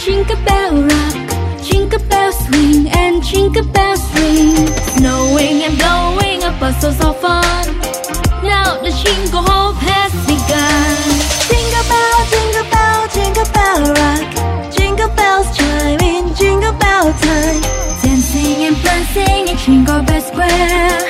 Jingle bell rock, jingle bell swing, and jingle bells ring. Snowing and blowing up buses of fun. Now the jingle hop has begun. Jingle bell, jingle bell, jingle bell rock. Jingle bells chime in jingle bell time. Dancing and prancing in Jingle Bell Square.